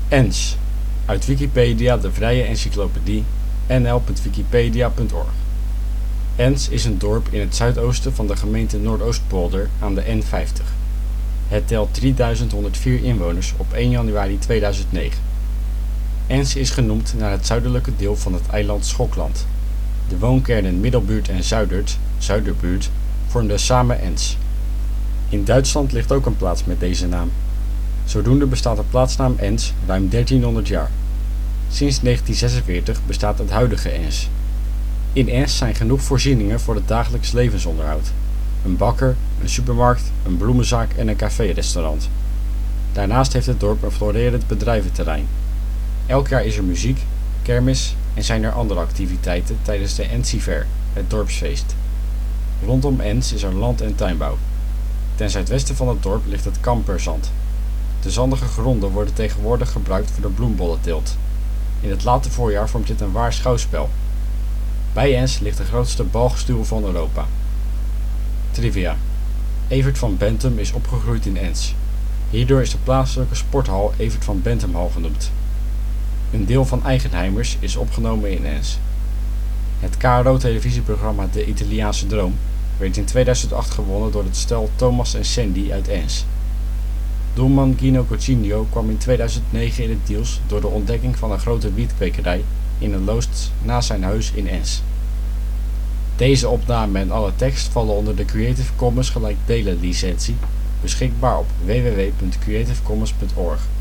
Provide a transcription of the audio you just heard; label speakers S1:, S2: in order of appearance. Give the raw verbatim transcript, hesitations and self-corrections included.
S1: Ens, uit Wikipedia, de vrije encyclopedie. n l punt wikipedia punt org. Ens is een dorp in het zuidoosten van de gemeente Noordoostpolder aan de N vijftig. Het telt drieduizend honderdvier inwoners op één januari tweeduizend negen. Ens is genoemd naar het zuidelijke deel van het eiland Schokland. De woonkernen Middelbuurt en Zuidert, Zuiderbuurt, vormden samen Ens. In Duitsland ligt ook een plaats met deze naam. Zodoende bestaat de plaatsnaam Ens ruim dertienhonderd jaar. Sinds negentien zesenveertig bestaat het huidige Ens. In Ens zijn genoeg voorzieningen voor het dagelijks levensonderhoud. Een bakker, een supermarkt, een bloemenzaak en een café-restaurant. Daarnaast heeft het dorp een florerend bedrijventerrein. Elk jaar is er muziek, kermis en zijn er andere activiteiten tijdens de Ensiver, het dorpsfeest. Rondom Ens is er land- en tuinbouw. Ten zuidwesten van het dorp ligt het Kamperzand. De zandige gronden worden tegenwoordig gebruikt voor de bloembollenteelt. In het late voorjaar vormt dit een waar schouwspel. Bij Ens ligt de grootste balgstuw van Europa. Trivia. Evert van Bentum is opgegroeid in Ens. Hierdoor is de plaatselijke sporthal Evert van Bentumhal genoemd. Een deel van Eigenheimers is opgenomen in Ens. Het K R O-televisieprogramma De Italiaanse Droom werd in tweeduizend acht gewonnen door het stel Thomas en Sandy uit Ens. Doelman Gino Coutinho kwam in tweeduizend negen in het nieuws door de ontdekking van een grote wietkwekerij in een loods naast zijn huis in Ens. Deze opname en alle tekst vallen onder de Creative Commons gelijkdelen licentie, beschikbaar op w w w punt creative commons punt org.